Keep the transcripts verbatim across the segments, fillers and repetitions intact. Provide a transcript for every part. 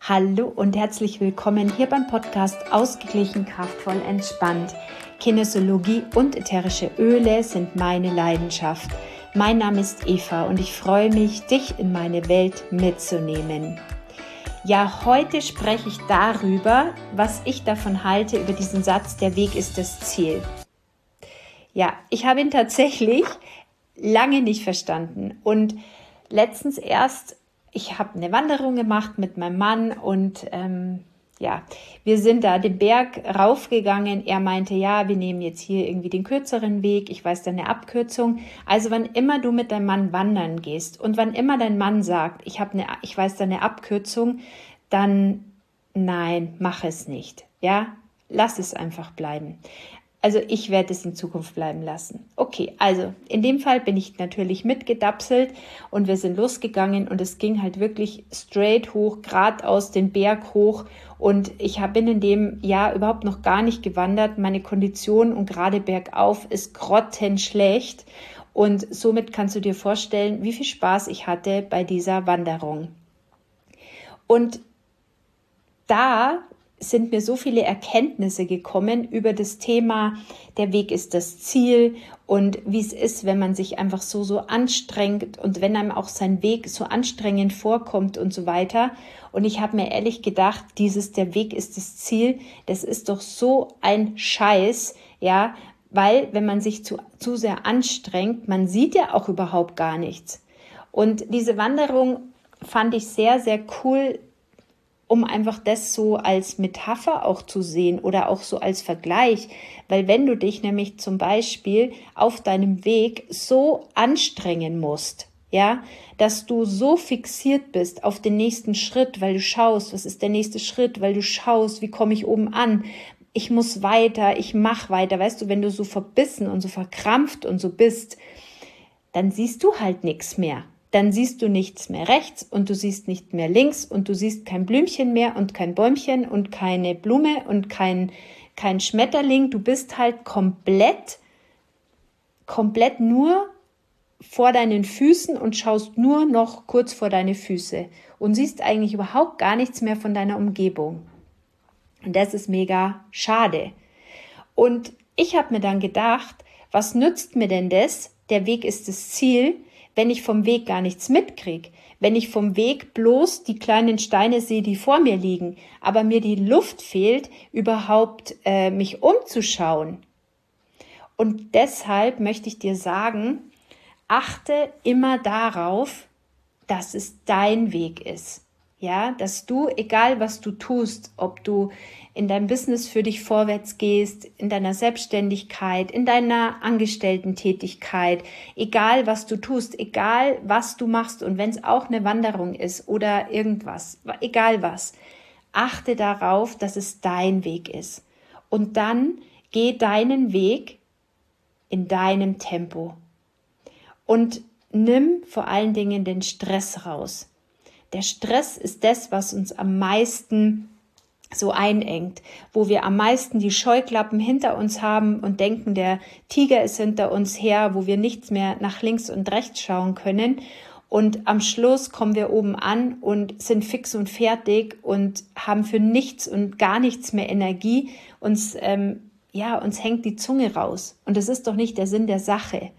Hallo und herzlich willkommen hier beim Podcast Ausgeglichen, kraftvoll, entspannt. Kinesiologie und ätherische Öle sind meine Leidenschaft. Mein Name ist Eva und ich freue mich, dich in meine Welt mitzunehmen. Ja, heute spreche ich darüber, was ich davon halte, über diesen Satz, der Weg ist das Ziel. Ja, ich habe ihn tatsächlich lange nicht verstanden und letztens erst, ich habe eine Wanderung gemacht mit meinem Mann und ähm, ja, wir sind da den Berg raufgegangen. Er meinte, ja, wir nehmen jetzt hier irgendwie den kürzeren Weg. Ich weiß da eine Abkürzung. Also wann immer du mit deinem Mann wandern gehst und wann immer dein Mann sagt, ich habe eine, ich weiß da eine Abkürzung, dann nein, mach es nicht. Ja, lass es einfach bleiben. Also ich werde es in Zukunft bleiben lassen. Okay, also in dem Fall bin ich natürlich mitgedapselt und wir sind losgegangen und es ging halt wirklich straight hoch, geradeaus den Berg hoch und ich bin in dem Jahr überhaupt noch gar nicht gewandert. Meine Kondition und gerade bergauf ist grottenschlecht und somit kannst du dir vorstellen, wie viel Spaß ich hatte bei dieser Wanderung. Und da sind mir so viele Erkenntnisse gekommen über das Thema, der Weg ist das Ziel und wie es ist, wenn man sich einfach so, so anstrengt und wenn einem auch sein Weg so anstrengend vorkommt und so weiter. Und ich habe mir ehrlich gedacht, dieses, der Weg ist das Ziel, das ist doch so ein Scheiß, ja, weil wenn man sich zu, zu sehr anstrengt, man sieht ja auch überhaupt gar nichts. Und diese Wanderung fand ich sehr, sehr cool, um einfach das so als Metapher auch zu sehen oder auch so als Vergleich. Weil wenn du dich nämlich zum Beispiel auf deinem Weg so anstrengen musst, ja, dass du so fixiert bist auf den nächsten Schritt, weil du schaust, was ist der nächste Schritt, weil du schaust, wie komme ich oben an, ich muss weiter, ich mache weiter, weißt du, wenn du so verbissen und so verkrampft und so bist, dann siehst du halt nichts mehr. Dann siehst du nichts mehr rechts und du siehst nicht mehr links und du siehst kein Blümchen mehr und kein Bäumchen und keine Blume und kein, kein Schmetterling. Du bist halt komplett, komplett nur vor deinen Füßen und schaust nur noch kurz vor deine Füße und siehst eigentlich überhaupt gar nichts mehr von deiner Umgebung. Und das ist mega schade. Und ich habe mir dann gedacht, was nützt mir denn das? Der Weg ist das Ziel, wenn ich vom Weg gar nichts mitkriege, wenn ich vom Weg bloß die kleinen Steine sehe, die vor mir liegen, aber mir die Luft fehlt, überhaupt äh, mich umzuschauen. Und deshalb möchte ich dir sagen, achte immer darauf, dass es dein Weg ist. Ja, dass du, egal was du tust, ob du in deinem Business für dich vorwärts gehst, in deiner Selbstständigkeit, in deiner Angestellten-Tätigkeit, egal was du tust, egal was du machst und wenn es auch eine Wanderung ist oder irgendwas, egal was, achte darauf, dass es dein Weg ist. Und dann geh deinen Weg in deinem Tempo und nimm vor allen Dingen den Stress raus. Der Stress ist das, was uns am meisten so einengt, wo wir am meisten die Scheuklappen hinter uns haben und denken, der Tiger ist hinter uns her, wo wir nichts mehr nach links und rechts schauen können. Und am Schluss kommen wir oben an und sind fix und fertig und haben für nichts und gar nichts mehr Energie. Uns, ähm, ja, uns hängt die Zunge raus. Und das ist doch nicht der Sinn der Sache.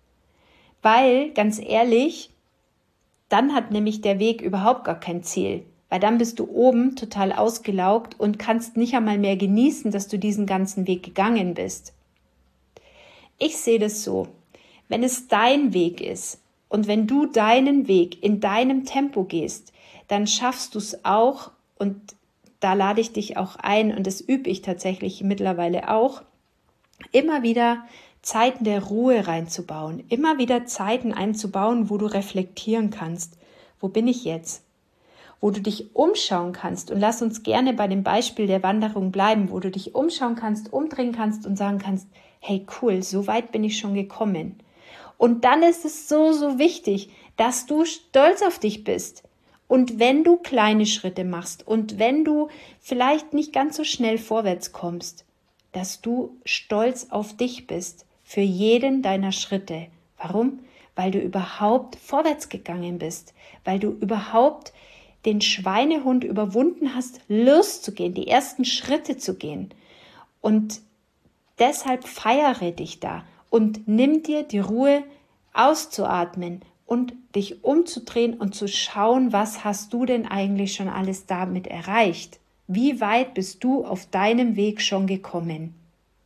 Weil, ganz ehrlich, dann hat nämlich der Weg überhaupt gar kein Ziel, weil dann bist du oben total ausgelaugt und kannst nicht einmal mehr genießen, dass du diesen ganzen Weg gegangen bist. Ich sehe das so, wenn es dein Weg ist und wenn du deinen Weg in deinem Tempo gehst, dann schaffst du es auch, und da lade ich dich auch ein und das übe ich tatsächlich mittlerweile auch, immer wieder Zeiten der Ruhe reinzubauen, immer wieder Zeiten einzubauen, wo du reflektieren kannst. Wo bin ich jetzt? Wo du dich umschauen kannst und lass uns gerne bei dem Beispiel der Wanderung bleiben, wo du dich umschauen kannst, umdrehen kannst und sagen kannst, hey cool, so weit bin ich schon gekommen. Und dann ist es so, so wichtig, dass du stolz auf dich bist. Und wenn du kleine Schritte machst und wenn du vielleicht nicht ganz so schnell vorwärts kommst, dass du stolz auf dich bist für jeden deiner Schritte. Warum? Weil du überhaupt vorwärts gegangen bist, weil du überhaupt den Schweinehund überwunden hast, loszugehen, die ersten Schritte zu gehen. Und deshalb feiere dich da und nimm dir die Ruhe, auszuatmen und dich umzudrehen und zu schauen, was hast du denn eigentlich schon alles damit erreicht? Wie weit bist du auf deinem Weg schon gekommen?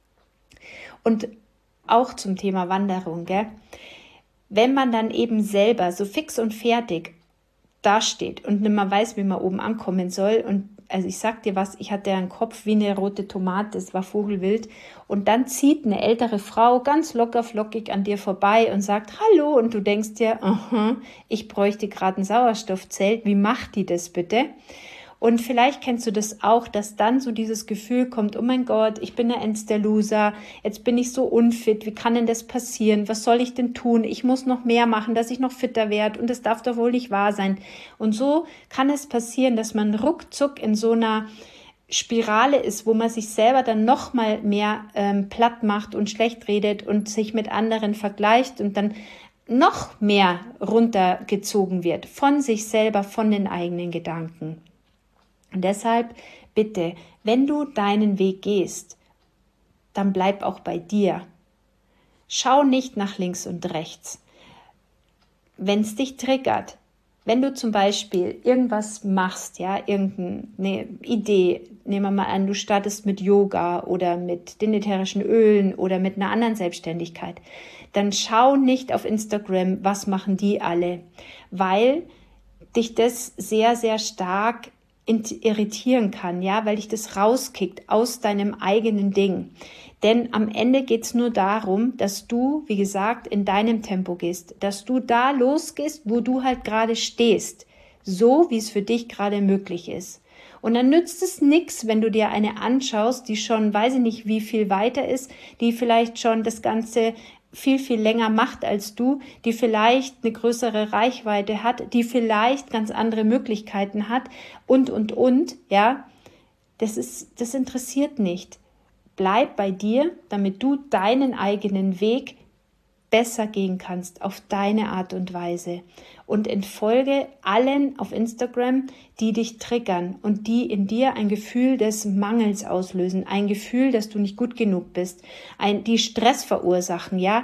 Und auch zum Thema Wanderung, gell? Wenn man dann eben selber so fix und fertig dasteht und nicht mehr weiß, wie man oben ankommen soll, und also ich sag dir was, ich hatte einen Kopf wie eine rote Tomate, es war vogelwild, und dann zieht eine ältere Frau ganz locker flockig an dir vorbei und sagt Hallo, und du denkst dir, uh-huh, ich bräuchte gerade ein Sauerstoffzelt, wie macht die das bitte? Und vielleicht kennst du das auch, dass dann so dieses Gefühl kommt, oh mein Gott, ich bin der Ends der Loser, jetzt bin ich so unfit, wie kann denn das passieren, was soll ich denn tun, ich muss noch mehr machen, dass ich noch fitter werde, und das darf doch wohl nicht wahr sein. Und so kann es passieren, dass man ruckzuck in so einer Spirale ist, wo man sich selber dann noch mal mehr ähm, platt macht und schlecht redet und sich mit anderen vergleicht und dann noch mehr runtergezogen wird von sich selber, von den eigenen Gedanken. Und deshalb bitte, wenn du deinen Weg gehst, dann bleib auch bei dir. Schau nicht nach links und rechts. Wenn es dich triggert, wenn du zum Beispiel irgendwas machst, ja, irgendeine Idee, nehmen wir mal an, du startest mit Yoga oder mit den ätherischen Ölen oder mit einer anderen Selbstständigkeit, dann schau nicht auf Instagram, was machen die alle, weil dich das sehr, sehr stark irritieren kann, ja, weil dich das rauskickt aus deinem eigenen Ding. Denn am Ende geht's nur darum, dass du, wie gesagt, in deinem Tempo gehst, dass du da losgehst, wo du halt gerade stehst, so wie es für dich gerade möglich ist. Und dann nützt es nichts, wenn du dir eine anschaust, die schon, weiß ich nicht, wie viel weiter ist, die vielleicht schon das Ganze viel, viel länger macht als du, die vielleicht eine größere Reichweite hat, die vielleicht ganz andere Möglichkeiten hat und, und, und, ja, das ist, das interessiert nicht. Bleib bei dir, damit du deinen eigenen Weg besser gehen kannst, auf deine Art und Weise. Und entfolge allen auf Instagram, die dich triggern und die in dir ein Gefühl des Mangels auslösen, ein Gefühl, dass du nicht gut genug bist, ein, die Stress verursachen, ja.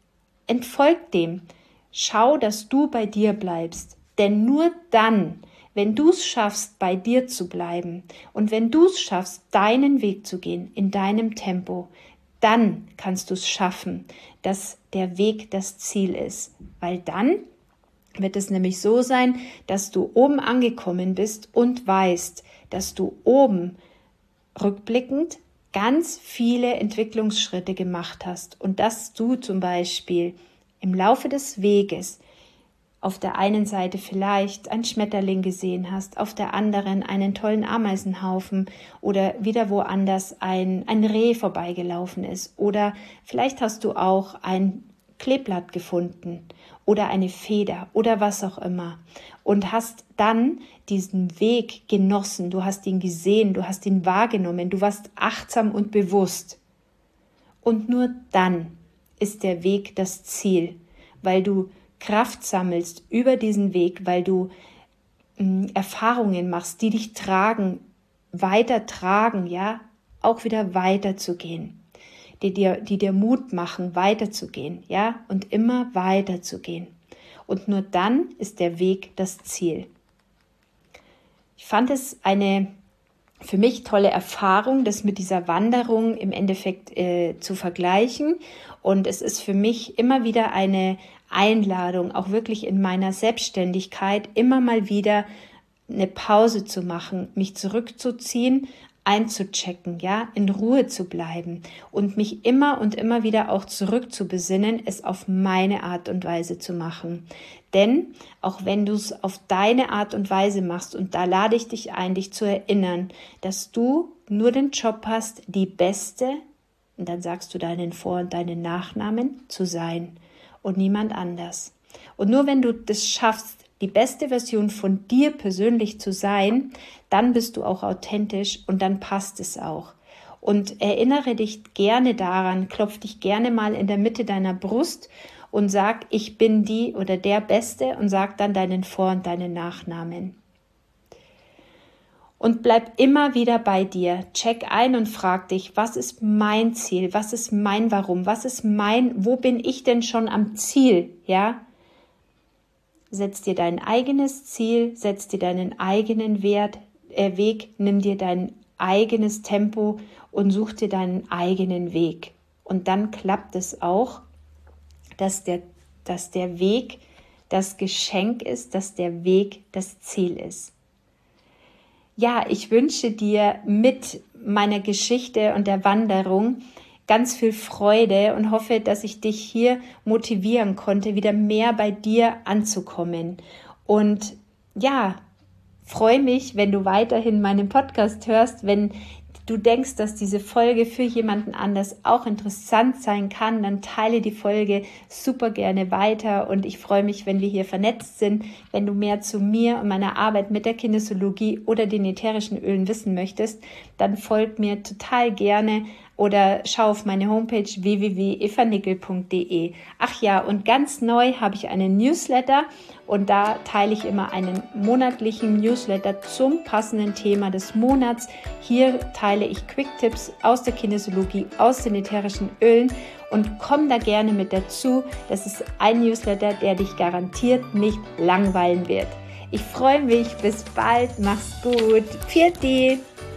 Entfolg dem. Schau, dass du bei dir bleibst. Denn nur dann, wenn du es schaffst, bei dir zu bleiben und wenn du es schaffst, deinen Weg zu gehen, in deinem Tempo, dann kannst du es schaffen, dass der Weg das Ziel ist. Weil dann wird es nämlich so sein, dass du oben angekommen bist und weißt, dass du oben rückblickend ganz viele Entwicklungsschritte gemacht hast und dass du zum Beispiel im Laufe des Weges auf der einen Seite vielleicht einen Schmetterling gesehen hast, auf der anderen einen tollen Ameisenhaufen oder wieder woanders ein, ein Reh vorbeigelaufen ist oder vielleicht hast du auch ein Kleeblatt gefunden oder eine Feder oder was auch immer und hast dann diesen Weg genossen, du hast ihn gesehen, du hast ihn wahrgenommen, du warst achtsam und bewusst. Und nur dann ist der Weg das Ziel, weil du Kraft sammelst über diesen Weg, weil du mh, Erfahrungen machst, die dich tragen, weiter tragen, ja, auch wieder weiterzugehen, die dir, die dir Mut machen, weiterzugehen, ja, und immer weiterzugehen. Und nur dann ist der Weg das Ziel. Ich fand es eine für mich tolle Erfahrung, das mit dieser Wanderung im Endeffekt äh, zu vergleichen. Und es ist für mich immer wieder eine Einladung, auch wirklich in meiner Selbstständigkeit immer mal wieder eine Pause zu machen, mich zurückzuziehen, einzuchecken, ja, in Ruhe zu bleiben und mich immer und immer wieder auch zurückzubesinnen, es auf meine Art und Weise zu machen. Denn auch wenn du es auf deine Art und Weise machst, und da lade ich dich ein, dich zu erinnern, dass du nur den Job hast, die Beste, und dann sagst du deinen Vor- und deinen Nachnamen, zu sein und niemand anders. Und nur wenn du das schaffst, die beste Version von dir persönlich zu sein, dann bist du auch authentisch und dann passt es auch. Und erinnere dich gerne daran, klopf dich gerne mal in der Mitte deiner Brust und sag, ich bin die oder der Beste und sag dann deinen Vor- und deinen Nachnamen. Und bleib immer wieder bei dir. Check ein und frag dich, was ist mein Ziel? Was ist mein Warum? Was ist mein, wo bin ich denn schon am Ziel? Ja? Setz dir dein eigenes Ziel, setz dir deinen eigenen Wert, äh, Weg, nimm dir dein eigenes Tempo und such dir deinen eigenen Weg. Und dann klappt es auch, dass der, dass der Weg das Geschenk ist, dass der Weg das Ziel ist. Ja, ich wünsche dir mit meiner Geschichte und der Wanderung ganz viel Freude und hoffe, dass ich dich hier motivieren konnte, wieder mehr bei dir anzukommen. Und ja, freue mich, wenn du weiterhin meinen Podcast hörst, wenn du denkst, dass diese Folge für jemanden anders auch interessant sein kann, dann teile die Folge super gerne weiter und ich freue mich, wenn wir hier vernetzt sind. Wenn du mehr zu mir und meiner Arbeit mit der Kinesiologie oder den ätherischen Ölen wissen möchtest, dann folg mir total gerne oder schau auf meine Homepage w w w punkt eva nickel punkt d e. Ach ja, und ganz neu habe ich einen Newsletter und da teile ich immer einen monatlichen Newsletter zum passenden Thema des Monats. Hier teile ich Quick-Tipps aus der Kinesiologie, aus den ätherischen Ölen und komm da gerne mit dazu. Das ist ein Newsletter, der dich garantiert nicht langweilen wird. Ich freue mich, bis bald, mach's gut, Pfiat.